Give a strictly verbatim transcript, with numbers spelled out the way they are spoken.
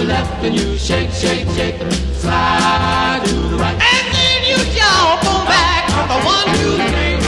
left and you shake, shake, shake. Slide to the right. And then you jump on back on the one, two, three.